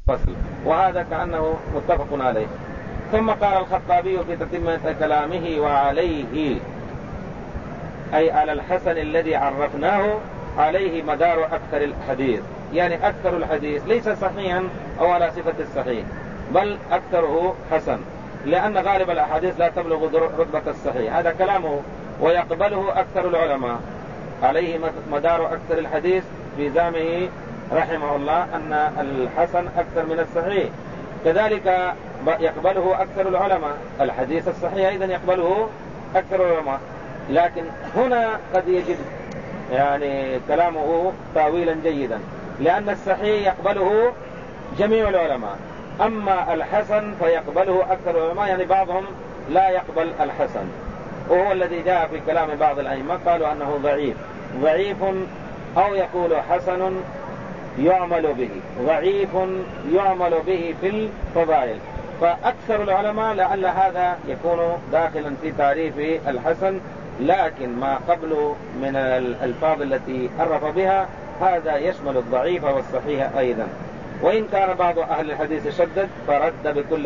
فصل، وهذا كأنه متفق عليه. ثم قال الخطابي في تتمة كلامه وعليه، أي على الحسن الذي عرفناه عليه مدار أكثر الحديث، يعني أكثر الحديث ليس صحيحا أو على صفة الصحيح، بل أكثره حسن، لأن غالب الأحاديث لا تبلغ رتبة الصحيح، هذا كلامه ويقبله أكثر العلماء. عليه مدار أكثر الحديث في زعمه رحمه الله أن الحسن أكثر من الصحيح، كذلك يقبله أكثر العلماء. الحديث الصحيح أيضا يقبله أكثر العلماء، لكن هنا قد يجد يعني كلامه تاويلا جيدا، لأن الصحيح يقبله جميع العلماء، أما الحسن فيقبله أكثر العلماء، يعني بعضهم لا يقبل الحسن، وهو الذي جاء في كلام بعض الأئمة قالوا أنه ضعيف أو يقول حسن يعمل به، ضعيف يعمل به في الفضائل. فأكثر العلماء لعل هذا يكون داخلا في تعريف الحسن، لكن ما قبل من الألفاظ التي عرف بها هذا يشمل الضعيف والصحيح أيضا. وإن كان بعض أهل الحديث شدد فرد بكل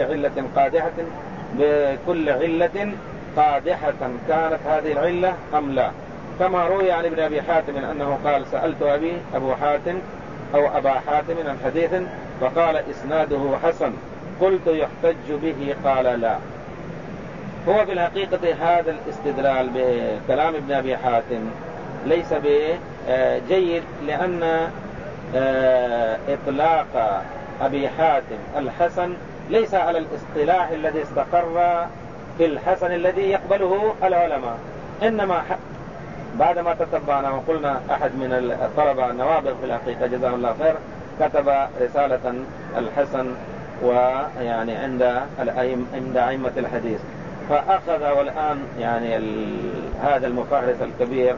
علة قادحة كانت هذه العلة أم لا، كما روي عن ابن أبي حاتم أنه قال سألت أبا حاتم عن حديث فقال إسناده حسن، قلت يحتج به قال لا. هو في الحقيقة هذا الاستدلال بكلام ابن أبي حاتم ليس بجيد، لأن إطلاق أبي حاتم الحسن ليس على الاصطلاح الذي استقر في الحسن الذي يقبله العلماء، إنما بعدما تتبعنا وقلنا أحد من الطلبة النوابغ في الحقيقة جزاه الله خير كتب رسالة الحسن ويعني عند أئمة الحديث، فأخذ والآن يعني هذا المفهرس الكبير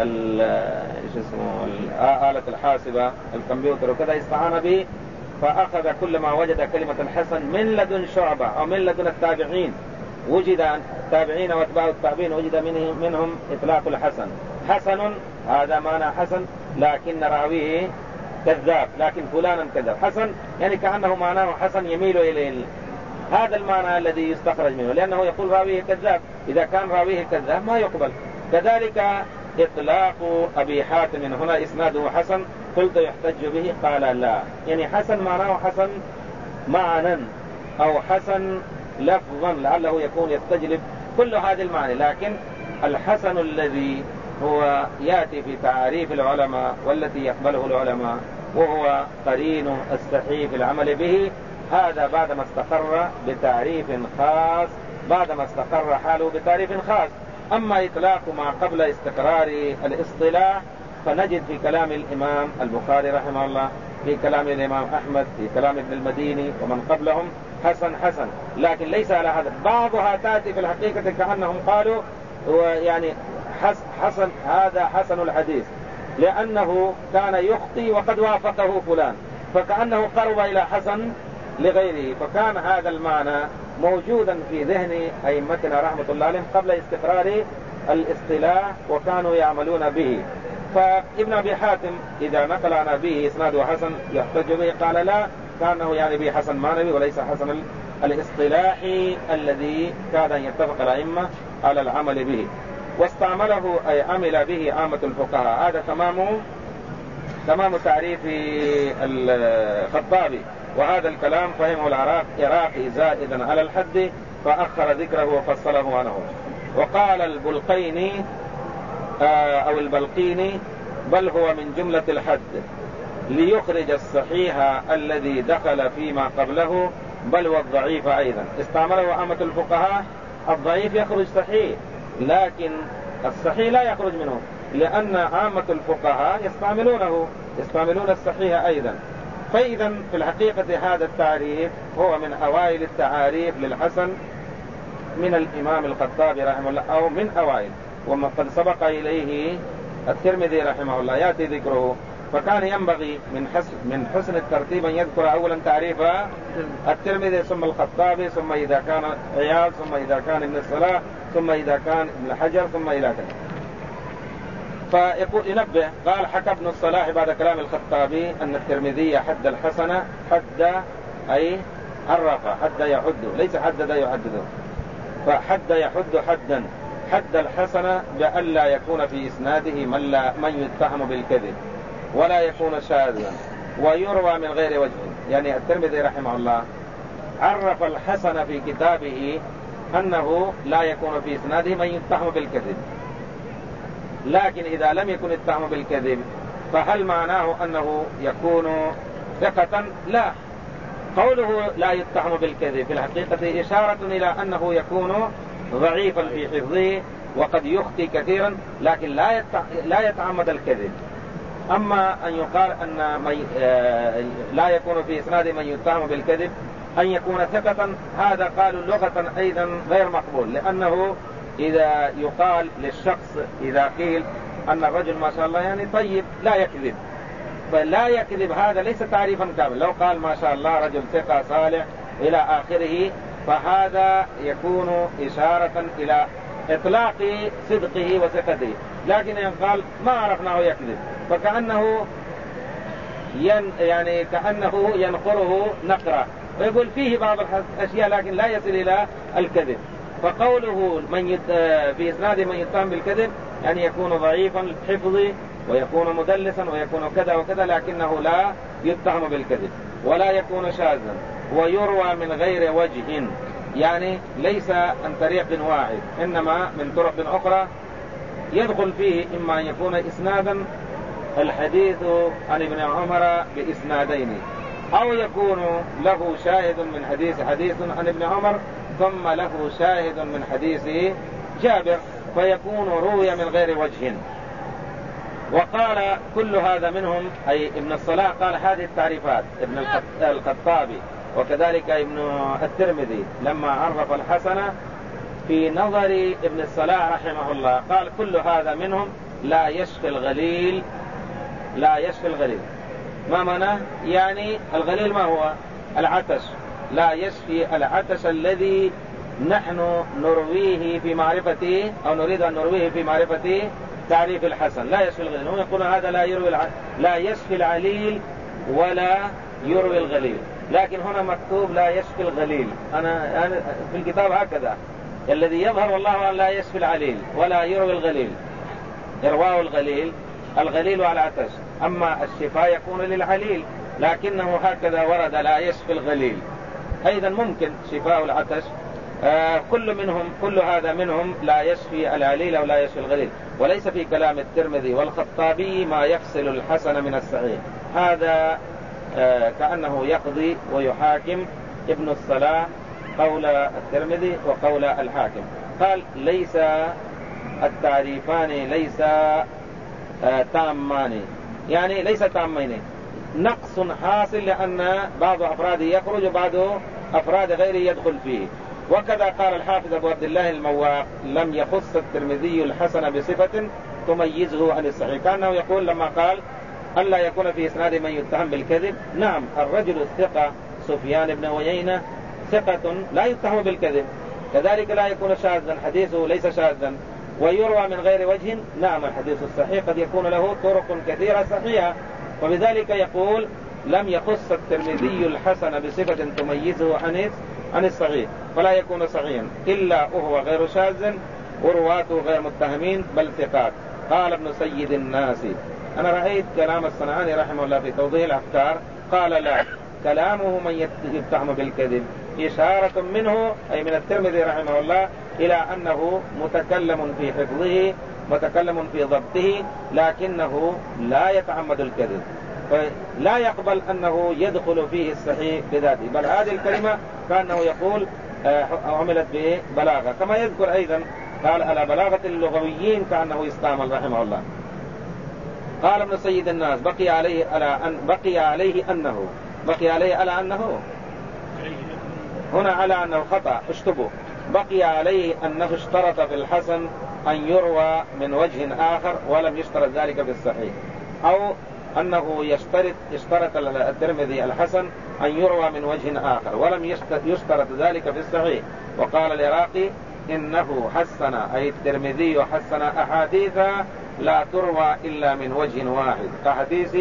آلة الحاسبة الكمبيوتر وكذا استعان به، فأخذ كل ما وجد كلمة الحسن من لدن شعبة أو من لدن التابعين، وجد التابعين واتباع التابعين وجد منهم إطلاق الحسن، حسن هذا معنى حسن لكن راويه كذاب، لكن فلانا كذاب، حسن يعني كأنه معناه حسن يميل إليه، هذا المعنى الذي يستخرج منه، لأنه يقول راويه كذاب، إذا كان راويه كذاب ما يقبل. كذلك إطلاق أبي حاتم هنا إسناده حسن قلت يحتج به قال لا، يعني حسن معناه حسن معنى أو حسن لفظا، لعله يكون يستجلب كل هذه المعاني، لكن الحسن الذي هو يأتي في تعريف العلماء والتي يقبله العلماء وهو قرين الصحيح في العمل به، هذا بعدما استقر بتعريف خاص، بعدما استقر حاله بتعريف خاص. أما إطلاق ما قبل استقرار الاصطلاح فنجد في كلام الإمام البخاري رحمه الله، في كلام الإمام أحمد، في كلام ابن المديني ومن قبلهم حسن، لكن ليس على هذا. بعضها تأتي في الحقيقة كأنهم قالوا يعني حسن هذا حسن الحديث لأنه كان يخطي وقد وافقه فلان، فكأنه قرب إلى حسن لغيره، فكان هذا المعنى موجودا في ذهن أئمتنا رحمة الله عليهم قبل استقرار الاصطلاح وكانوا يعملون به. فابن أبي حاتم إذا نقل عن أبيه إسناده حسن يحتج به قال لا، كانه يعني به حسن معنوي وليس حسن الاصطلاحي الذي كاد أن يتفق الأئمة على العمل به، واستعمله أي عمل به عامة الفقهاء. هذا تمام تعريف الخطابي، وهذا الكلام فهمه العراقي زائدا على الحد فأخر ذكره وفصله عنه. وقال البلقيني أو البلقيني بل هو من جملة الحد ليخرج الصحيح الذي دخل فيما قبله بل والضعيف أيضا. استعمله عامة الفقهاء، الضعيف يخرج صحيح لكن الصحيح لا يخرج منه، لأن عامة الفقهاء يستعملون الصحيح أيضا. فإذا في الحقيقة هذا التعريف هو من أوائل التعاريف للحسن من الإمام الخطابي رحمه الله، أو من أوائل، وما قد سبق إليه الترمذي رحمه الله يأتي ذكره، فكان ينبغي من حسن الترتيب أن يذكر أولا تعريف الترمذي ثم الخطابي ثم إذا كان عياض ثم إذا كان ابن الصلاح ثم إذا كان ابن حجر ثم إلى كذا. فيقول ينبه قال حكى ابن الصلاح بعد كلام الخطابي أن الترمذي حد الحسنة حد أي عرف، حد يحد، ليس حدد يحدده. فحد يحد حدا، حد الحسن بأن لا يكون في إسناده من يتهم بالكذب ولا يكون شاذا ويروى من غير وجه. يعني الترمذي رحمه الله عرف الحسن في كتابه أنه لا يكون في إسناده من يتهم بالكذب، لكن إذا لم يكن يتهم بالكذب فهل معناه أنه يكون ثقة؟ لا، قوله لا يتهم بالكذب في الحقيقة إشارة إلى أنه يكون ضعيفا في حفظه وقد يخطئ كثيرا، لكن لا يتعمد الكذب. أما أن يقال أن لا يكون في إسناد من يتهم بالكذب أن يكون ثقة، هذا قالوا لغة أيضا غير مقبول، لأنه إذا يقال للشخص إذا قيل أن الرجل ما شاء الله يعني طيب لا يكذب، فلا يكذب هذا ليس تعريفا كامل. لو قال ما شاء الله رجل ثقة صالح إلى آخره فهذا يكون إشارة إلى إطلاق صدقه وثقته، لكن إن قال ما عرفناه يكذب فكأنه كأنه ينقره نقرة ويقول فيه بعض الأشياء لكن لا يصل إلى الكذب. فقوله في إسناد من يتهم بالكذب يعني يكون ضعيفا الحفظ ويكون مدلسا ويكون كذا وكذا، لكنه لا يتهم بالكذب ولا يكون شاذا ويروى من غير وجه، يعني ليس عن طريق واحد إنما من طرق أخرى يدخل فيه إما أن يكون إسنادا الحديث عن ابن عمر بإسنادين، أو يكون له شاهد من حديث عن ابن عمر ثم له شاهد من حديث جابر فيكون روي من غير وجه. وقال كل هذا منهم أي ابن الصلاح قال هذه التعريفات ابن الخطابي وكذلك ابن الترمذي لما عرف الحسن في نظر ابن الصلاح رحمه الله قال كل هذا منهم لا يشفي الغليل. لا يشفي الغليل ما معناه؟ يعني الغليل ما هو؟ العطش، لا يشفي العطش الذي نحن نرويه في معرفته أو نريد أن نرويه في معرفته تعريف الحسن. لا يشفي الغليل، هم يقولون هذا لا يشفي العليل ولا يروي الغليل، لكن هنا مكتوب لا يشفي الغليل. أنا في الكتاب هكذا الذي يظهر والله أن لا يشفي العليل ولا يروي الغليل، إرواه الغليل على العطش، أما الشفاء يكون للعليل، لكنه هكذا ورد لا يشفي الغليل. أيضا ممكن شفاء العطش كل هذا منهم لا يشفي العليل أو لا يشفي الغليل. وليس في كلام الترمذي والخطابي ما يفصل الحسن من الصحيح، هذا كأنه يقضي ويحاكم ابن الصلاح قول الترمذي وقول الحاكم. قال ليس التعريفان ليس تامان، يعني ليس تامين، نقص حاصل لأن بعض أفراده يخرج وبعض أفراد غيره يدخل فيه. وكذا قال الحافظ أبو عبد الله المواق لم يخص الترمذي الحسن بصفة تميزه عن الصحيح، كأنه يقول لما قال ألا يكون في إسناد من يتهم بالكذب، نعم الرجل الثقة سفيان بن عيينة ثقة لا يتهم بالكذب، كذلك لا يكون شاذا، حديثه ليس شاذا ويروى من غير وجه. نعم الحديث الصحيح قد يكون له طرق كثيرة صحيحة، وبذلك يقول لم يخص الترمذي الحسن بصفة تميزه عن الصحيح فلا يكون صحيحا إلا وهو غير شاذ ورواته غير متهمين بل ثقات. قال ابن سيد الناس، أنا رأيت كلام الصنعاني رحمه الله في توضيح الأفكار قال لا، كلامه من يتهم بالكذب إشارة منه أي من الترمذي رحمه الله إلى أنه متكلم في حفظه متكلم في ضبطه، لكنه لا يتعمد الكذب، فلا يقبل أنه يدخل فيه الصحيح بذاته، بل هذه الكلمة كأنه يقول عملت ببلاغة، كما يذكر أيضا قال على بلاغة اللغويين كأنه يستعمل رحمه الله. قال ابن سيد الناس بقي عليه على أنه هنا على أنه خطأ اشتبه، بقي عليه أنه اشترط في الحسن أن يروى من وجه آخر ولم يشترط ذلك في الصحيح، أو أنه يشترط الترمذي الحسن أن يروى من وجه آخر ولم يشترط ذلك في الصحيح. وقال العراقي إنه حسن أي الترمذي حسن أحاديث لا تروى إلا من وجه واحد كحديث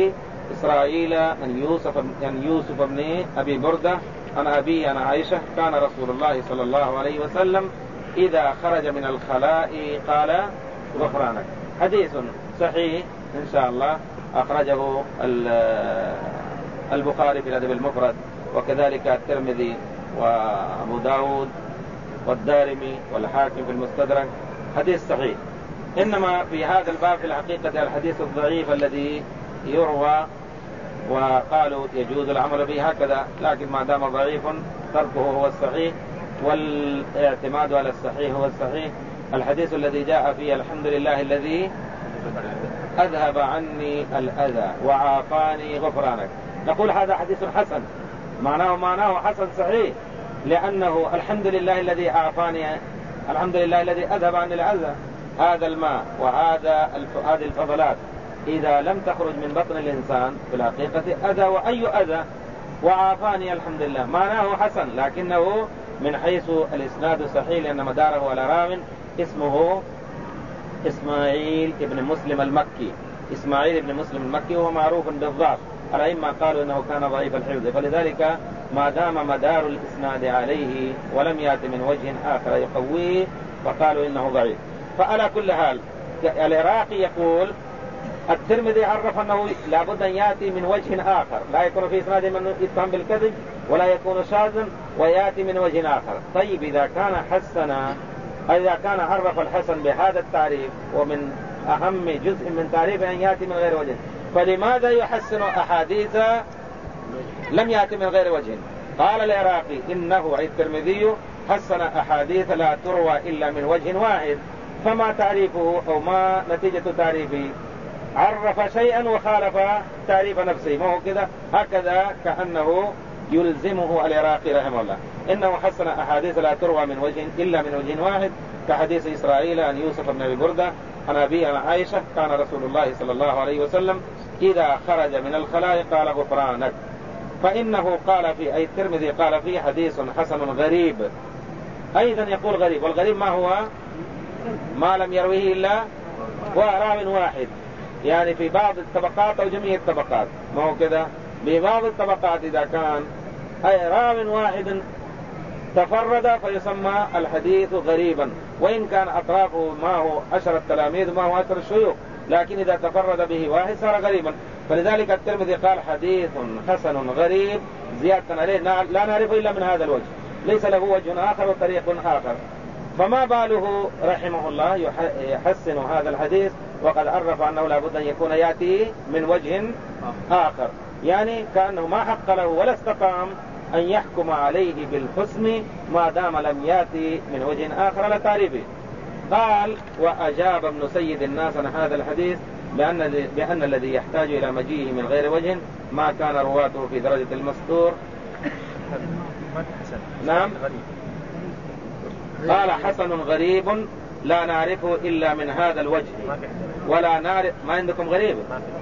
إسرائيل أن يوسف بن أبي بردة عن أبي عن عائشة كان رسول الله صلى الله عليه وسلم إذا خرج من الخلاء قال غفرانك. حديث صحيح إن شاء الله، أخرجه البخاري في الأدب المفرد، وكذلك الترمذي وأبو داود والدارمي والحاكم في المستدرك، حديث صحيح. إنما في هذا الباب في الحقيقة الحديث الضعيف الذي يروى وقالوا يجوز العمل به هكذا، لكن ما دام ضعيف تركه هو الصحيح، والاعتماد على الصحيح هو الصحيح. الحديث الذي جاء فيه الحمد لله الذي أذهب عني الأذى وعافاني غفرانك، نقول هذا حديث حسن، معناه حسن صحيح، لأنه الحمد لله الذي عافاني، الحمد لله الذي أذهب عني الأذى. هذا الماء هذه الفضلات إذا لم تخرج من بطن الإنسان في الحقيقة أذى، وأي أذى، وعافاني الحمد لله، معناه حسن، لكنه من حيث الإسناد صحيح، لأن مداره على راو اسمه إسماعيل بن مسلم المكي. إسماعيل بن مسلم المكي هو معروف بالضعف، الأئمة قالوا إنه كان ضعيف الحفظ، فلذلك ما دام مدار الإسناد عليه ولم يأتي من وجه آخر يقويه فقالوا إنه ضعيف. فعلى كل حال العراقي يقول الترمذي عرف أنه لابد أن يأتي من وجه آخر، لا يكون في إسناده من يتهم بالكذب ولا يكون شاذا، ويأتي من وجه آخر. طيب إذا كان عرف الحسن بهذا التعريف، ومن أهم جزء من تعريفه أن يأتي من غير وجه، فلماذا يحسن أحاديث لم يأتي من غير وجه؟ قال العراقي إنه الترمذي حسن أحاديث لا تروى إلا من وجه واحد، فما تعريفه أو ما نتيجة تعريفه؟ عرف شيئا وخالف تعريف نفسه، ما هو كذا؟ هكذا كأنه يلزمه العراقي رحمه الله. إنه حسن أحاديث لا تروى من وجه إلا من وجه واحد، كحديث إسرائيل عن يوسف بن أبي بردة عن أبي عن عائشة كان رسول الله صلى الله عليه وسلم إذا خرج من الخلاء قال غفرانك. فإنه قال في أي الترمذي قال فيه حديث حسن غريب، أيضا يقول غريب، والغريب ما هو؟ ما لم يرويه إلا راو واحد، يعني في بعض الطبقات أو جميع الطبقات، ما هو كذا؟ ببعض الطبقات إذا كان أي راو واحد تفرد فيسمى الحديث غريبا، وإن كان أطرافه ما هو 10 تلاميذ ما هو 10 شيوخ، لكن إذا تفرد به واحد صار غريبا. فلذلك الترمذي قال حديث حسن غريب زيادة عليه لا نعرفه إلا من هذا الوجه، ليس له وجه آخر وطريق آخر. فما باله رحمه الله يحسن هذا الحديث وقد عرف أنه لابد أن يكون يأتي من وجه آخر، يعني كأنه ما حق له ولا استقام أن يحكم عليه بالحسن ما دام لم يأتي من وجه آخر على تعريفه. قال وأجاب ابن سيد الناس عن هذا الحديث بأن الذي يحتاج إلى مجيئه من غير وجه ما كان رواته في درجة المستور. نعم، قال حسن غريب لا نعرفه إلا من هذا الوجه، ولا نعرف. ما عندكم غريب؟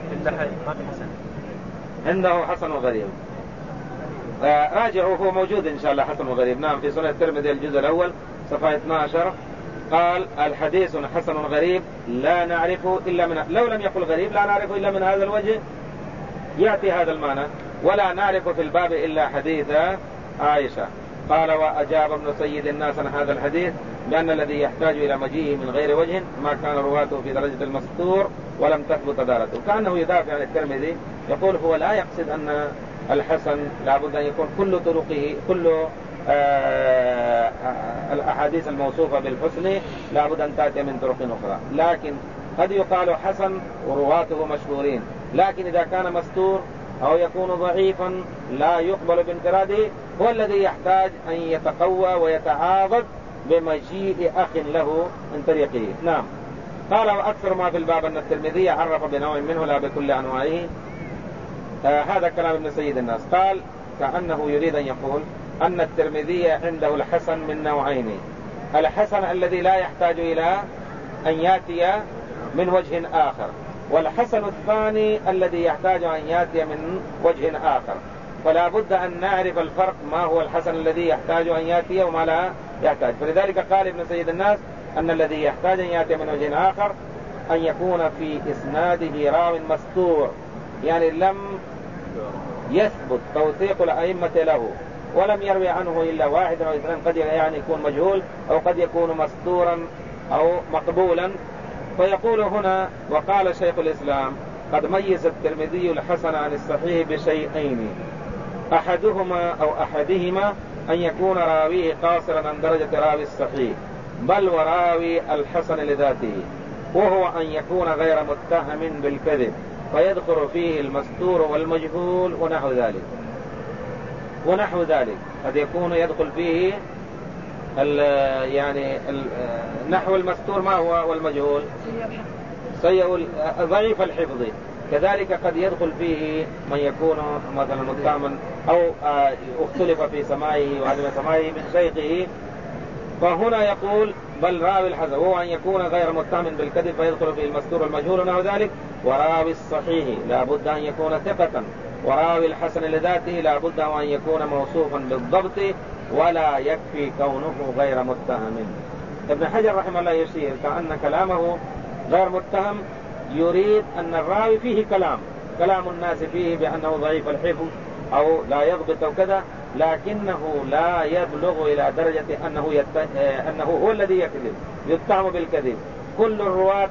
عنده حسن غريب، راجعوا، هو موجود إن شاء الله حسن غريب. نعم، في سنن الترمذي الجزء الأول صفحة 12 قال الحديث حسن غريب لا نعرفه إلا من، لو لم يقل غريب لا نعرفه إلا من هذا الوجه يأتي هذا المعنى، ولا نعرف في الباب إلا حديث عائشة. قال وأجاب ابن سيد الناس عن هذا الحديث بأن الذي يحتاج إلى مجيئه من غير وجه ما كان رواته في درجة المستور ولم تثبت دارته. كأنه يدافع عن الترمذي، يقول هو لا يقصد أن الحسن لابد أن يكون كل طرقه كل الأحاديث الموصوفة بالحسن لابد أن تأتي من طرق أخرى، لكن قد يقال حسن ورواته مشهورين، لكن إذا كان مستور أو يكون ضعيفا لا يقبل بانفراده هو الذي يحتاج أن يتقوى ويتعاضد بمجيء أخ له من طريقه. نعم. قال وأكثر ما في الباب أن الترمذي عرف بنوع منه لا بكل أنواعه. هذا كلام ابن سيد الناس. قال كأنه يريد أن يقول أن الترمذي عنده الحسن من نوعين، الحسن الذي لا يحتاج إلى أن يأتي من وجه آخر، والحسن الثاني الذي يحتاج أن يأتي من وجه آخر. فلا بد أن نعرف الفرق، ما هو الحسن الذي يحتاج أن يأتي وما لا يحتاج. فلذلك قال ابن سيد الناس أن الذي يحتاج أن يأتي من وجه آخر أن يكون في إسناده راو مستور، يعني لم يثبت توثيق الأئمة له، ولم يروي عنه إلا واحد أو اثنين، قد يعني يكون مجهول أو قد يكون مستورا أو مقبولا. فيقول هنا: وقال شيخ الإسلام: قد ميز الترمذي الحسن عن الصحيح بشيئين، أحدهما أن يكون راويه قاصرا عن درجة راوي الصحيح بل وراوي الحسن لذاته، وهو أن يكون غير متهم بالكذب فيدخل فيه المستور والمجهول ونحو ذلك قد يكون يدخل فيه نحو المستور. ما هو والمجهول؟ ضعيف الحفظ. كذلك قد يدخل فيه من يكون مثلا متهما أو اختلف في سماعه وعدم سماعه من شيخه. فهنا يقول: بل راوي الحسن هو أن يكون غير متهم بالكذب فيدخل فيه المستور والمجهول ونحو ذلك، وراوي الصحيح لا بد أن يكون ثقة، وراوي الحسن لذاته لا بد أن يكون موصوفا بالضبط ولا يكفي كونه غير متهم. ابن حجر رحمه الله يشير كأن كلامه غير متهم يريد أن الراوي فيه كلام الناس فيه بأنه ضعيف الحفظ أو لا يضبط أو كذا، لكنه لا يبلغ إلى درجة أنه هو الذي يكذب يتهم بالكذب. كل الرواة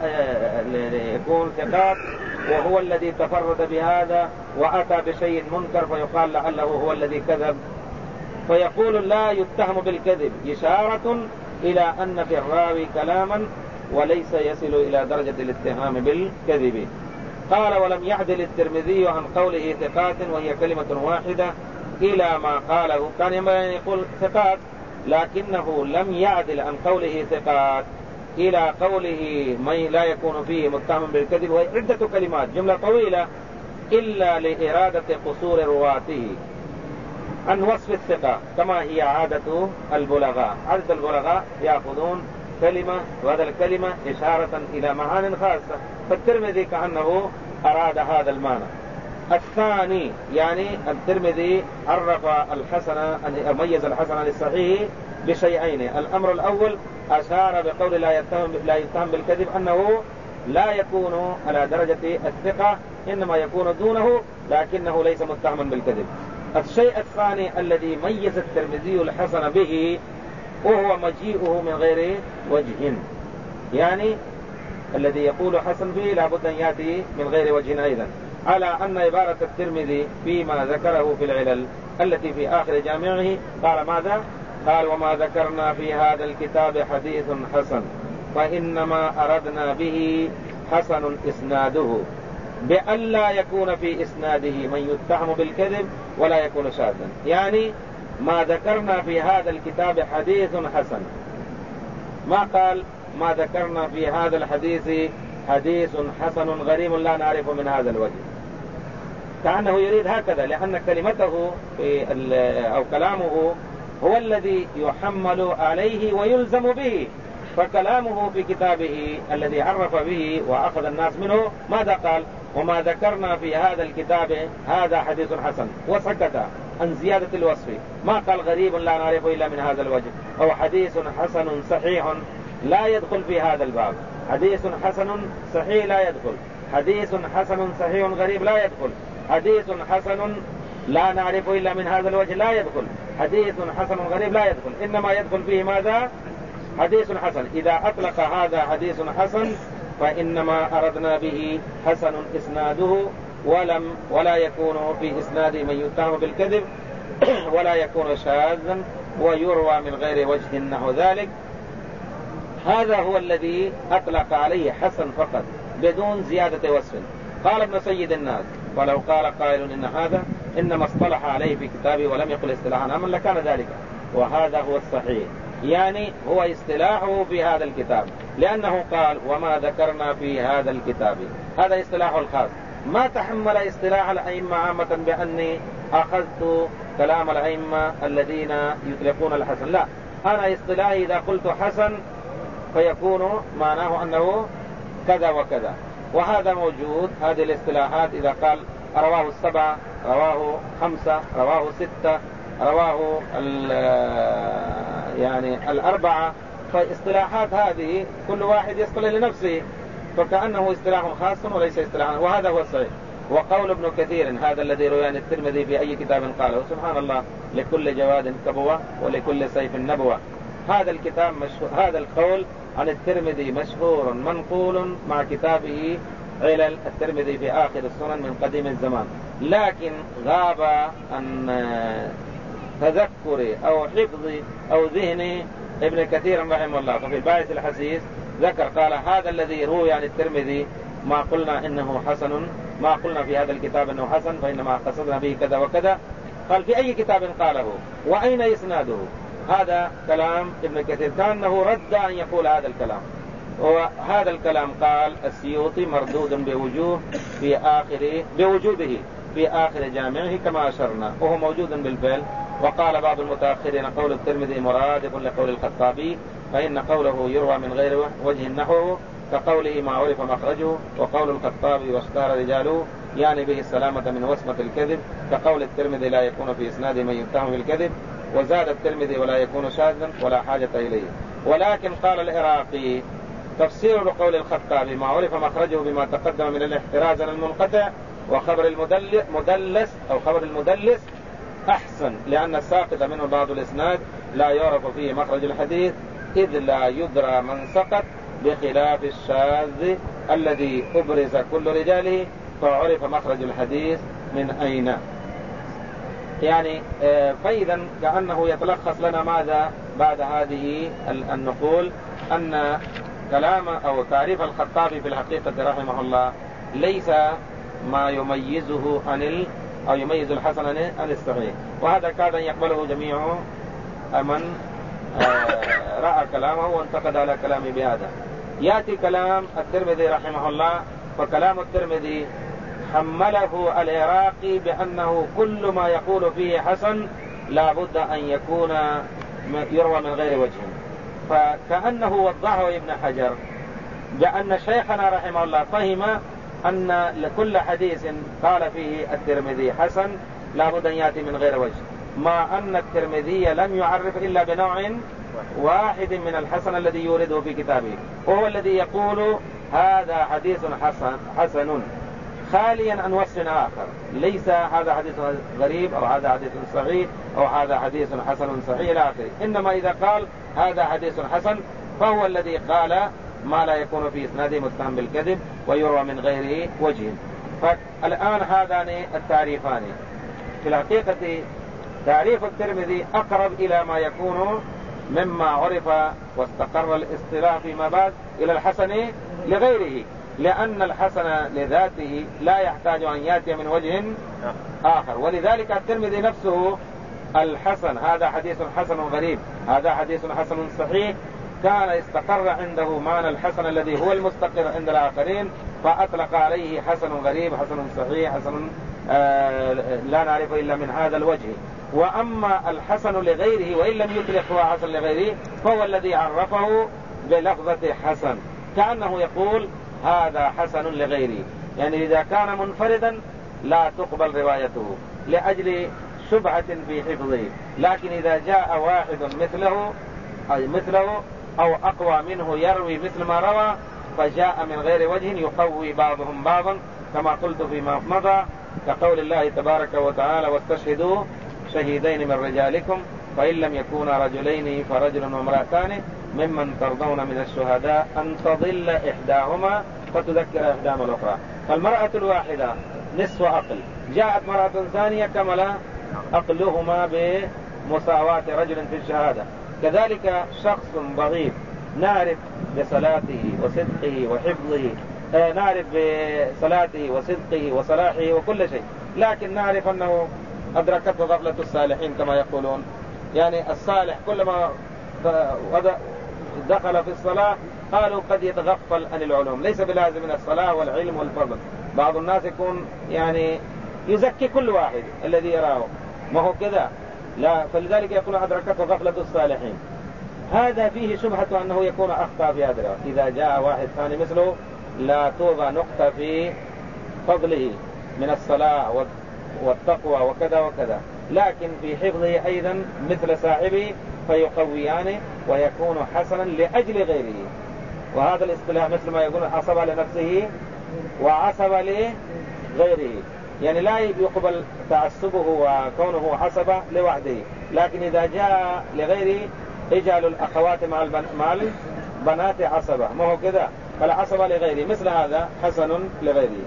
يكون ثقات وهو الذي تفرد بهذا وأتى بشيء منكر فيقال لعله هو الذي كذب، فيقول لا يتهم بالكذب، إشارة إلى أن في الراوي كلاما وليس يصل إلى درجة الاتهام بالكذب. قال: ولم يعدل الترمذي عن قوله ثقات وهي كلمة واحدة إلى ما قاله. كان ينبغي يقول ثقات، لكنه لم يعدل عن قوله ثقات إلى قوله من لا يكون فيه متهم بالكذب، وهي عدة كلمات جملة طويلة، إلا لإرادة قصور رواته عن وصف الثقة كما هي عادة البلغاء. عادة البلغاء يأخذون كلمة وهذا الكلمة إشارة إلى معان خاصة، فالترمذي كأنه أراد هذا المعنى. الثاني يعني الترمذي عرف الحسن أن ميز الحسن عن الصحيح بشيئين. الأمر الأول أشار بقول لا يتهم بالكذب أنه لا يكون على درجة الثقة، إنما يكون دونه لكنه ليس متهما بالكذب. الشيء الثاني الذي ميز الترمذي الحسن به وهو مجيئه من غير وجه، يعني الذي يقول حسن به لابد أن يأتي من غير وجه أيضا، على أن عبارة الترمذي فيما ذكره في العلل التي في آخر جامعه قال ماذا؟ قال: وما ذكرنا في هذا الكتاب حديث حسن فإنما أردنا به حسن إسناده، بأن لا يكون في إسناده من يتهم بالكذب ولا يكون شاذا. يعني ما ذكرنا في هذا الكتاب حديث حسن، ما قال ما ذكرنا في هذا الحديث حديث حسن غريب لا نعرف من هذا الوجه، كأنه يريد هكذا، لأن كلمته أو كلامه هو الذي يحمل عليه ويلزم به. فكلامه في كتابه الذي عرف به وأخذ الناس منه ماذا قال؟ وما ذكرنا في هذا الكتاب هذا حديث حسن، وسكت عن زيادة الوصف. ما قال غريب لا نعرفه إلا من هذا الوجه، أو حديث حسن صحيح لا يدخل في هذا الباب. حديث حسن صحيح لا يدخل، حديث حسن صحيح غريب لا يدخل، حديث حسن لا نعرفه إلا من هذا الوجه لا يدخل، حديث حسن غريب لا يدخل، إنما يدخل فيه ماذا؟ حديث حسن. إذا أطلق هذا حديث حسن فإنما أردنا به حسن إسناده، ولا يكون في إسناده من يتهم بالكذب ولا يكون شاذا ويروى من غير وجه نحو ذلك. هذا هو الذي أطلق عليه حسن فقط بدون زيادة وصف. قال ابن سيد الناس: ولو قال قائل إن هذا إنما اصطلح عليه في كتابه ولم يقل اصطلاحا عاما لكان ذلك، وهذا هو الصحيح، يعني هو اصطلاحه في هذا الكتاب، لأنه قال وما ذكرنا في هذا الكتاب، هذا اصطلاحه الخاص. ما تحمل اصطلاح الأئمة عامة بأني أخذت كلام الأئمة الذين يطلقون الحسن، لا، أنا اصطلاحي إذا قلت حسن فيكون معناه أنه كذا وكذا، وهذا موجود. هذه الاصطلاحات إذا قال رواه 7، رواه 5، رواه 6، رواه يعني 4، فاصطلاحات هذه كل واحد يصطلح لنفسه، فكأنه اصطلاح خاص وليس اصطلاحا، وهذا هو الصحيح. وقول ابن كثير هذا الذي روى عن الترمذي في أي كتاب قاله، سبحان الله، لكل جواد كبوة ولكل سيف نبوة. هذا الكتاب مشهور، هذا القول عن الترمذي مشهور منقول مع كتابه علل الترمذي في آخر السنن من قديم الزمان، لكن غاب عن تذكري أو حفظي أو ذهني ابن كثير رحمه الله. ففي الباعث الحسيس ذكر قال هذا الذي روي عن الترمذي ما قلنا إنه حسن، ما قلنا في هذا الكتاب إنه حسن، فإنما قصدنا به كذا وكذا. قال في أي كتاب قاله وأين إسناده؟ هذا كلام ابن كثير، كأنه رد أن يقول هذا الكلام. وهذا الكلام قال السيوطي مردود بوجوده في آخر جامعه كما أشرنا، وهو موجود بالفعل. وقال بعض المتأخرين قول الترمذي مرادف لقول الخطابي، فإن قوله يروى من غير وجه نحوه كقوله ما عرف مخرجه، وقول الخطابي واختار رجاله يعني به السلامة من وسمة الكذب، كقول الترمذي لا يكون في إسناد من يتهم بالكذب. وزاد الترمذي ولا يكون شاذا ولا حاجة إليه. ولكن قال العراقي تفسير قول الخطابي ما عرف مخرجه بما تقدم من الاحتراز المنقطع وخبر المدلس أحسن، لأن الساقط منه بعض الإسناد لا يعرف فيه مخرج الحديث، إذ لا يدرى من سقط، بخلاف الشاذ الذي أبرز كل رجاله فعرف مخرج الحديث من أين. يعني فإذا كأنه يتلخص لنا ماذا بعد هذه النقول، أن كلام أو تعريف الخطابي في الحقيقة رحمه الله ليس ما يميزه أو يميز الحسن عن الصحيح، وهذا كاد يقبله جميع من رأى كلامه وانتقد على كلامه بهذا. يأتي كلام الترمذي رحمه الله، فكلام الترمذي حمله العراقي بأنه كل ما يقول فيه حسن لا بد أن يكون يروى من غير وجه، فكأنه وضحه ابن حجر بأن شيخنا رحمه الله فهم أن لكل حديث قال فيه الترمذي حسن لا بد أن يأتي من غير وجه، مع أن الترمذي لم يعرف إلا بنوع واحد من الحسن الذي يورده في كتابه، وهو الذي يقول هذا حديث حسن خاليا عن وصف آخر، ليس هذا حديث غريب أو هذا حديث صحيح أو هذا حديث حسن صحيح إلى آخره. إنما إذا قال هذا حديث حسن فهو الذي قال ما لا يكون في إسناده متهم بالكذب ويروى من غير وجه. فالآن هذان التعريفان في الحقيقة تعريف الترمذي أقرب إلى ما يكون مما عرف واستقر الاصطلاح فيما بعد إلى الحسن لغيره، لأن الحسن لذاته لا يحتاج أن يأتي من وجه آخر. ولذلك الترمذي نفسه الحسن هذا حديث حسن غريب، هذا حديث حسن صحيح، كان استقر عنده معنى الحسن الذي هو المستقر عند الآخرين، فأطلق عليه حسن غريب، حسن صحيح، حسن لا نعرف إلا من هذا الوجه. وأما الحسن لغيره وإن لم يطلق هو حسن لغيره فهو الذي عرفه بلفظة حسن، كأنه يقول هذا حسن لغيره، يعني إذا كان منفردا لا تقبل روايته لأجل شبهة في حفظه، لكن إذا جاء واحد مثله أو أقوى منه يروي مثل ما روى فجاء من غير وجه يقوي بعضهم بعضا، كما قلت فيما مضى، كقول الله تبارك وتعالى واستشهدوا شهيدين من رجالكم فإن لم يكونا رجلين فرجل وامرأتان ممن ترضون من الشهداء أن تضل إحداهما فتذكر إحداهما الأخرى. فالمرأة الواحدة نصف عقل، جاءت مرأة ثانية كمل عقلهما بمساواة رجل في الشهادة. كذلك شخص ضعيف نعرف بصلاته وصدقه وحفظه، نعرف بصلاته وصدقه وصلاحه وكل شيء، لكن نعرف أنه أدركته غفلة الصالحين كما يقولون، يعني الصالح كلما دخل في الصلاة قالوا قد يتغفل عن العلوم، ليس بلازم من الصلاة والعلم والفضل. بعض الناس يكون يعني يزكي كل واحد الذي يراه، ما هو كذا، لا، فلذلك يقول أدركته غفلة الصالحين. هذا فيه شبهة أنه يكون أخطأ في هذا. إذا جاء واحد ثاني مثله لا توضع نقطة في فضله من الصلاة والتقوى وكذا وكذا، لكن في حفظه أيضا مثل صاحبه فيقويان ويكون حسنا لأجل غيره. وهذا الاصطلاح مثل ما يقول عصب لنفسه وعصب غيره، يعني لا يقبل تعصبه وكونه عصبة لوحده، لكن إذا جاء لغيره اجعلوا الأخوات مع البنات عصبة، ما هو كذا، فالعصبة لغيره، مثل هذا حسن لغيره.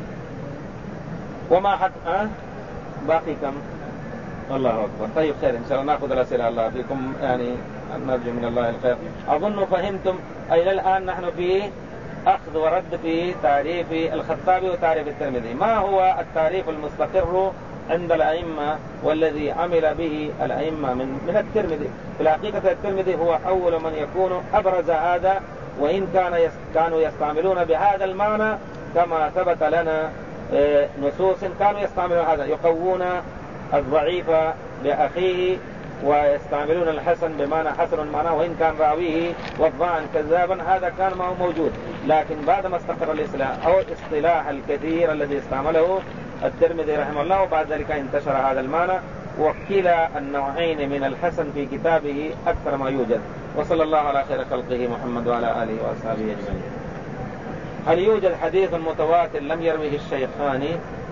وما حق باقي كم؟ الله أكبر. طيب خير، إن شاء الله نأخذ الأسئلة. الله فيكم، يعني نرجو من الله الخير. أظن فهمتم. إلى الآن نحن في أخذ ورد في تعريف الخطابي وتعريف الترمذي. ما هو التعريف المستقر عند الأئمة والذي عمل به الأئمة من الترمذي؟ في الحقيقة الترمذي هو أول من يكون أبرز هذا، وإن كانوا يستعملون بهذا المعنى كما ثبت لنا نصوص كانوا يستعملون هذا، يقوون الضعيف بأخيه ويستعملون الحسن بمعنى حسن معناه وإن كان راويه وضاعا كذابا، هذا كان ما هو موجود. لكن بعدما استقر الاصطلاح أو الاصطلاح الكثير الذي استعمله الترمذي رحمه الله، وبعد ذلك انتشر هذا المعنى، وكلا النوعين من الحسن في كتابه أكثر ما يوجد. وصلى الله على خير خلقه محمد وعلى آله وأصحابه أجمعين. هل يوجد حديث متواتر لم يروه الشيخان؟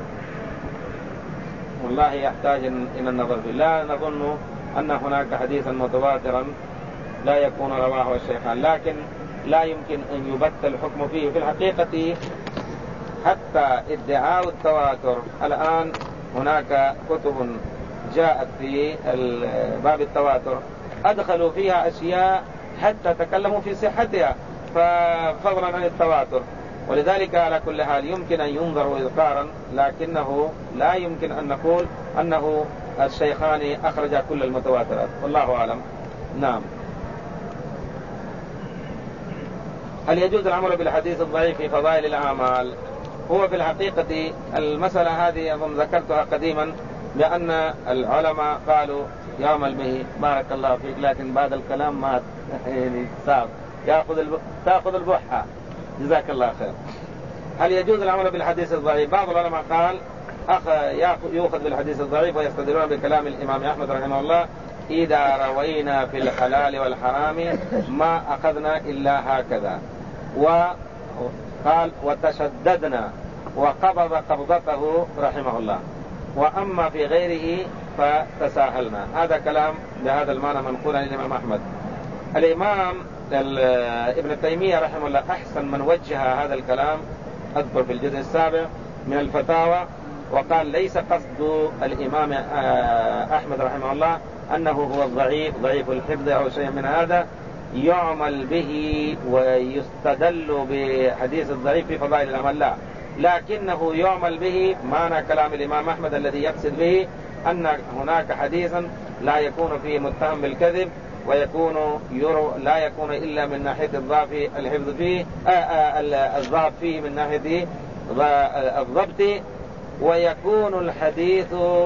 والله يحتاج إلى النظر فيه. لا نظن أن هناك حديثا متواترا لا يكون رواه الشيخان، لكن لا يمكن أن يبت الحكم فيه. في الحقيقة حتى ادعاء التواتر الآن هناك كتب جاءت في باب التواتر أدخلوا فيها أشياء حتى تكلموا في صحتها، ففضلا عن التواتر. ولذلك على كل حال يمكن أن ينظر إذكارا، لكنه لا يمكن أن نقول أنه الشيخان أخرج كل المتواترات، والله أعلم. نعم. هل يجوز العمل بالحديث الضعيف في فضائل الأعمال؟ هو في الحقيقة المسألة هذه أظن ذكرتها قديما، بأن العلماء قالوا يعمل به، بارك الله فيك، لكن بعد الكلام ما يعني صعب تأخذ البحة، جزاك الله خير. هل يجوز العمل بالحديث الضعيف؟ بعض العلماء قال يؤخذ بالحديث الضعيف، ويستدلون بكلام الإمام أحمد رحمه الله: إذا روينا في الحلال والحرام ما أخذنا إلا هكذا، وقال وتشددنا وقبض قبضته رحمه الله، وأما في غيره فتساهلنا. هذا كلام بهذا المعنى منقول عن الإمام أحمد. الإمام ابن تيمية رحمه الله أحسن من وجه هذا الكلام، أذكر في الجزء السابع من الفتاوى، وقال ليس قصد الإمام أحمد رحمه الله أنه هو الضعيف ضعيف الحفظ أو شيء من هذا يعمل به ويستدل بحديث الضعيف في فضائل الأعمال، لا، لكنه يعمل به معنى كلام الإمام أحمد الذي يقصد به أن هناك حديثا لا يكون فيه متهم بالكذب، ويكون لا يكون إلا من ناحية الضعف الحفظ فيه الضعف فيه من ناحية الضبط، ويكون الحديث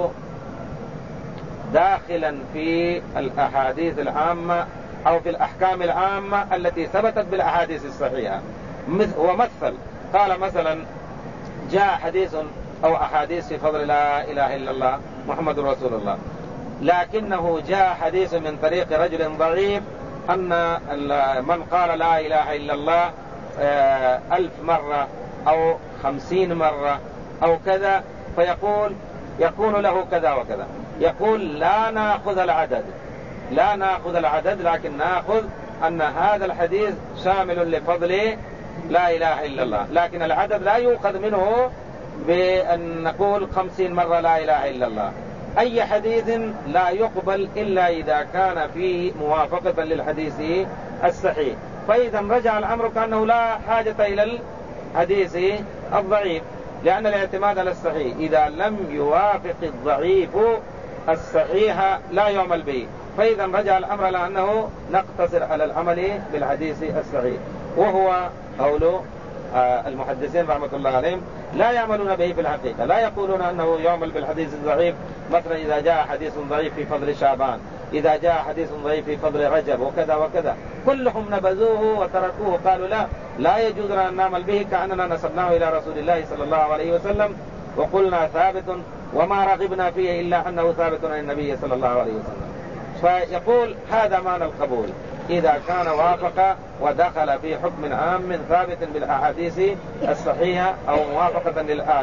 داخلا في الأحاديث العامة أو في الأحكام العامة التي ثبتت بالأحاديث الصحيحة. ومثل قال مثلا جاء حديث أو أحاديث في فضل لا إله إلا الله محمد رسول الله، لكنه جاء حديث من طريق رجل ضعيف أن من قال لا إله إلا الله 1000 مرة أو 50 مرة أو كذا، فيقول يكون له كذا وكذا، يقول لا نأخذ العدد، لكن نأخذ أن هذا الحديث شامل لفضل لا إله إلا الله، لكن العدد لا يؤخذ منه بأن نقول 50 مرة لا إله إلا الله. أي حديث لا يقبل إلا إذا كان فيه موافقة للحديث الصحيح، فإذا رجع الأمر كأنه لا حاجة إلى الحديث الضعيف، لأن الاعتماد على الصحيح إذا لم يوافق الضعيف الصحيح لا يعمل به، فإذا رجع الأمر على أنه نقتصر على العمل بالحديث الصحيح، وهو قول المحدثين رحمة الله عليهم لا يعملون به في الحقيقة، لا يقولون أنه يعمل بالحديث الضعيف. مثلا إذا جاء حديث ضعيف في فضل شعبان، إذا جاء حديث ضعيف في فضل رجب وكذا وكذا، كلهم نبذوه وتركوه، قالوا لا يجوز لنا أن نعمل به، كأننا نسبناه إلى رسول الله صلى الله عليه وسلم وقلنا ثابت وما رغبنا فيه إلا أنه ثابت عن النبي صلى الله عليه وسلم. فيقول هذا معنى القبول إذا كان وافق ودخل في حكم عام ثابت بالأحاديث الصحيحة أو موافقة للآية.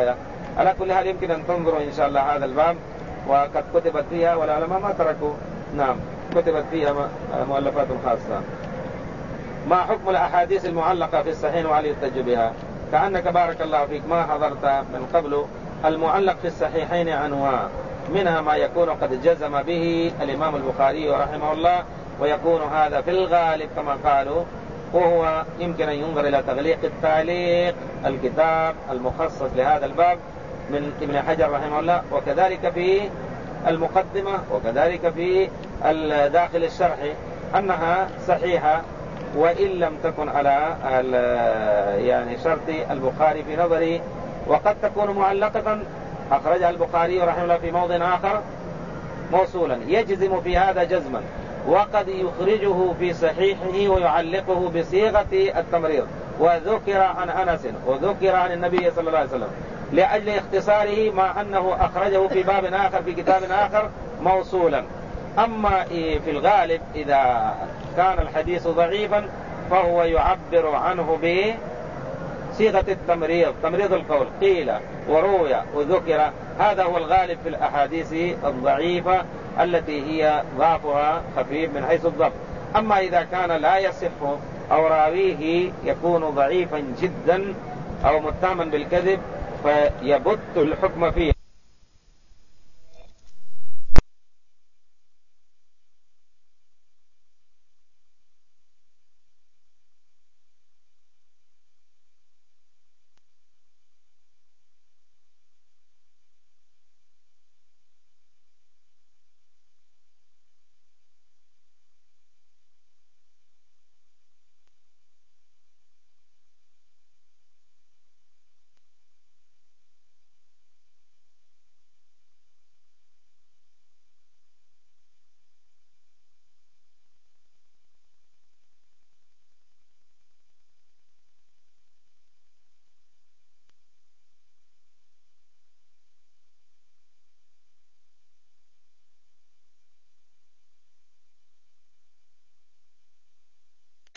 على كل حال يمكن أن تنظروا إن شاء الله هذا الباب، وقد كتبت فيها والعلماء ما تركوا، نعم كتبت فيها مؤلفات خاصة. ما حكم الأحاديث المعلقة في الصحيحين وهل يحتج بها؟ كأنك بارك الله فيك ما حضرت من قبل. المعلق في الصحيحين أنواع، منها ما يكون قد جزم به الإمام البخاري رحمه الله، ويكون هذا في الغالب كما قالوا، وهو يمكن أن ينظر إلى تغليق التعليق الكتاب المخصص لهذا الباب من ابن حجر رحمه الله، وكذلك في المقدمة، وكذلك في داخل الشرح، أنها صحيحة وإن لم تكن على يعني شرط البخاري في نظري، وقد تكون معلقة أخرجها البخاري رحمه الله في موضع آخر موصولا يجزم في هذا جزما، وقد يخرجه في صحيحه ويعلقه بصيغة التمريض، وذكر عن أنس وذكر عن النبي صلى الله عليه وسلم لأجل اختصاره، مع أنه أخرجه في باب آخر في كتاب آخر موصولا. أما في الغالب إذا كان الحديث ضعيفا فهو يعبر عنه بصيغة التمريض، تمريض القول، قيل وروي وذكر. هذا هو الغالب في الأحاديث الضعيفة التي هي ضعفها خفيف من حيث الضبط. أما إذا كان لا يصح أو راويه يكون ضعيفا جدا أو متهما بالكذب فيبت الحكم فيه.